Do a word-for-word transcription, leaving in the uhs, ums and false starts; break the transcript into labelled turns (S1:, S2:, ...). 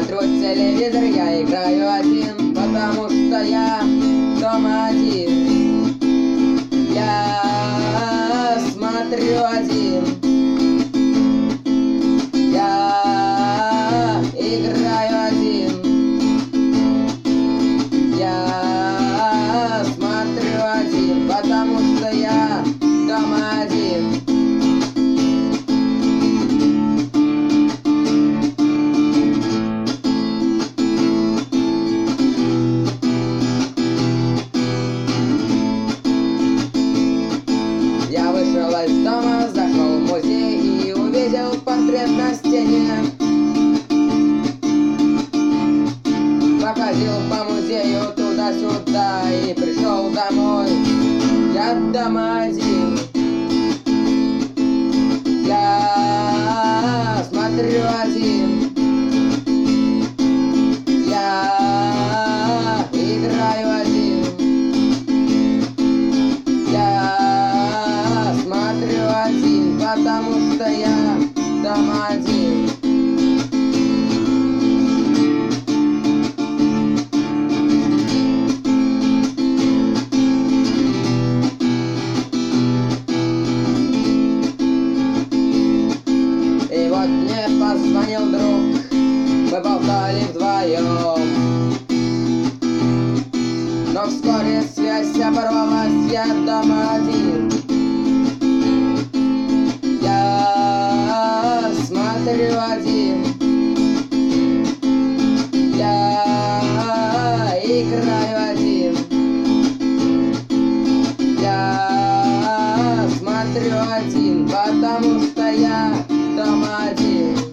S1: смотрю телевизор, я играю один, потому что я дома один. Я смотрю один, я играю один, я смотрю один, потому что я дома один. Я вышел из дома, зашел в музей и увидел портрет на стене. Походил по музею туда-сюда и пришел домой. Я дома один. Я смотрю один. Я играю один. Я смотрю один, потому что я дома один. И вот мне позвонил друг, мы болтали вдвоем. Но вскоре связь оборвалась, я дома один. Я смотрю один. Я играю один. Я смотрю один, потому что я дома один.